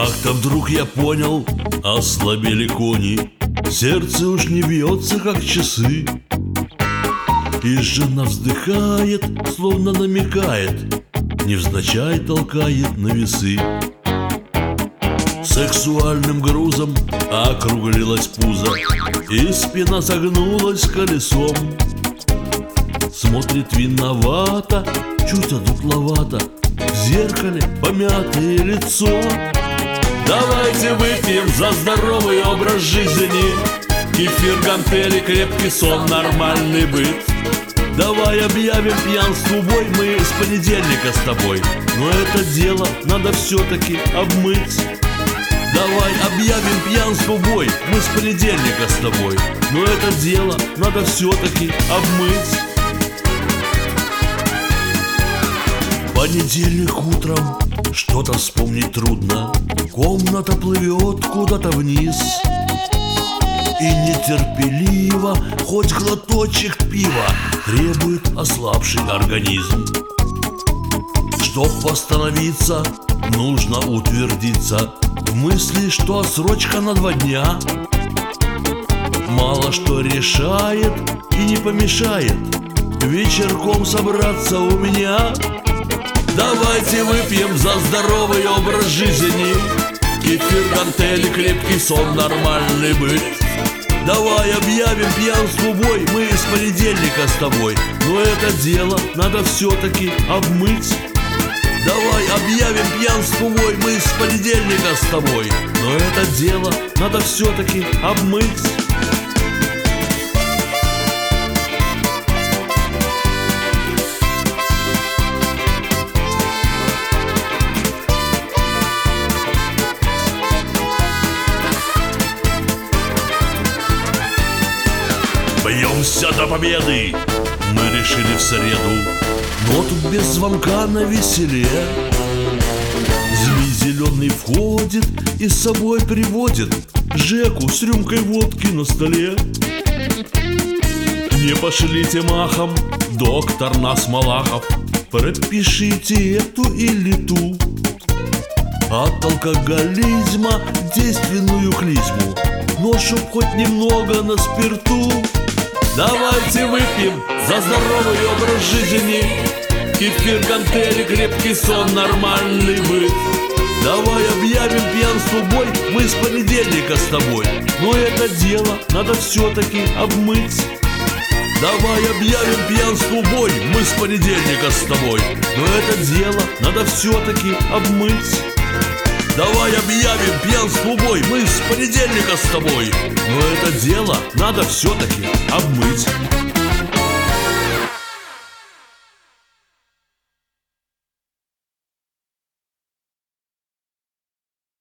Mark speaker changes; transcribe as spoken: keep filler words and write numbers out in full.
Speaker 1: Как-то вдруг я понял, ослабели кони, сердце уж не бьется, как часы. И жена вздыхает, словно намекает, невзначай толкает на весы. Сексуальным грузом округлилась пузо, и спина согнулась колесом. Смотрит виновато, чуть одутловато, в зеркале помятое лицо. Давайте выпьем за здоровый образ жизни, кефир, гантели, крепкий сон, нормальный быт. Давай объявим пьянству бой мы с понедельника с тобой, но это дело надо все-таки обмыть. Давай объявим пьянству бой мы с понедельника с тобой, но это дело надо все-таки обмыть. Понедельник утром, что-то вспомнить трудно, комната плывет куда-то вниз. И нетерпеливо, хоть глоточек пива, требует ослабший организм. Чтоб восстановиться, нужно утвердиться в мысли, что отсрочка на два дня мало что решает и не помешает вечерком собраться у меня. Давайте выпьем за здоровый образ жизни, кефир, гантели, крепкий сон, нормальный быт. Давай объявим пьянству бой мы с понедельника с тобой, но это дело надо все-таки обмыть. Давай объявим пьянству бой мы с понедельника с тобой, но это дело надо все-таки обмыть. Бьемся до победы, мы решили в среду, но тут без звонка навеселе. Змей зеленый входит и с собой приводит Жеку с рюмкой водки на столе. Не пошлите махом, доктор нас Малахов, пропишите эту или ту. От алкоголизма действенную клизму, но чтоб хоть немного на спирту. Давайте выпьем за здоровый образ жизни, кефир, гантели, крепкий сон, нормальный быт. Давай объявим пьянству бой мы с понедельника с тобой, но это дело надо все-таки обмыть. Давай объявим пьянству бой мы с понедельника с тобой, но это дело надо все-таки обмыть. Давай объявим пьянству бой мы с понедельника с тобой, но это дело надо все-таки обмыть.